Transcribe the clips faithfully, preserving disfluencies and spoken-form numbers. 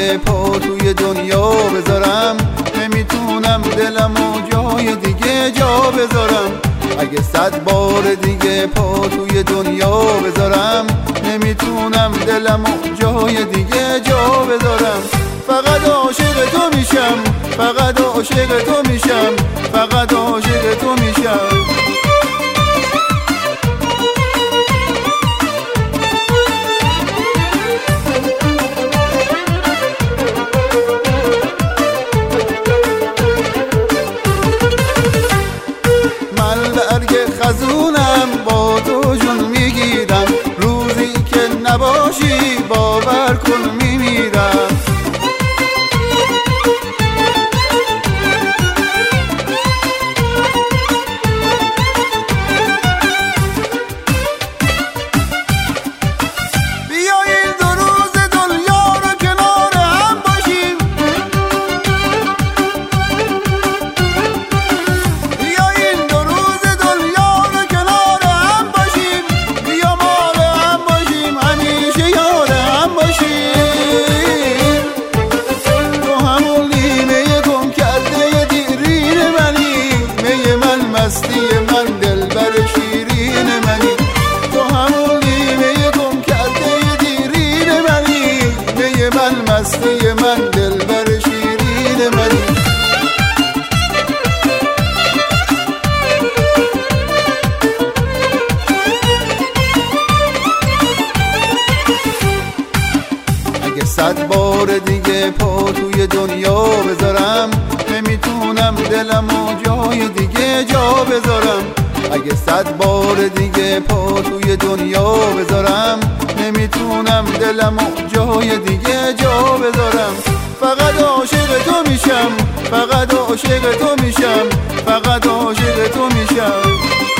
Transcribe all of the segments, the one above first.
دیگه پا توی دنیا بذارم، نمیتونم دلمو جای دیگه جا بذارم. اگه صد بار دیگه پا توی دنیا بذارم، نمیتونم دلمو جای دیگه جا بذارم. فقط عاشق تو میشم، فقط عاشق تو میشم، فقط عاشق تو میشم. خزونم با تو جون میگیرم، روزی که نباشی باور کن میمیرم. بیایید دو روز دنیا رو کنار هم باشیم، بیایید دو روز دنیا رو کنار هم باشیم، بیا مال هم باشیم، همیشه یاد هم باشیم. تو همون لیمه گم کرده دیرین منی، می من مستی من دلبر شیرین منی. تو همون لیمه گم کرده دیرین منی، می من مستی من دلبر شیرین منی. اگه صد بار دیگه پا توی دنیا بذارم، نمیتونم دلمو جای دیگه جا بذارم. اگه صد بار دیگه پا توی دنیا بذارم، نمیتونم دلمو جای دیگه جا بذارم. فقط عاشق تو میشم، فقط عاشق تو میشم، فقط عاشق تو میشم.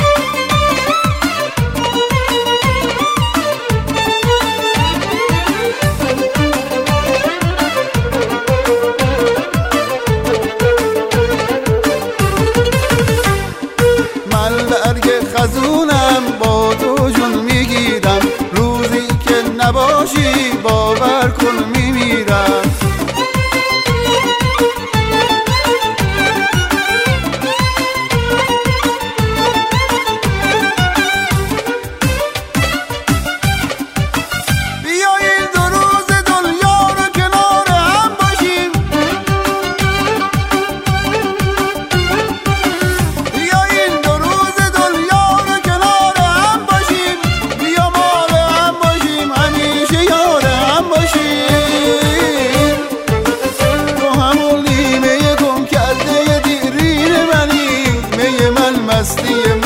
خزونم با تو جون میگیرم، روزی که نباشی باور کن میمیرم. بیایید دو روز دنیا رو کنار هم باشیم، بیایید دو روز دنیا رو کنار هم باشیم، بیا مال هم باشیم، همیشه یاد هم باشیم. تو همون لیمه گم کرده دیرین منی، می من مستی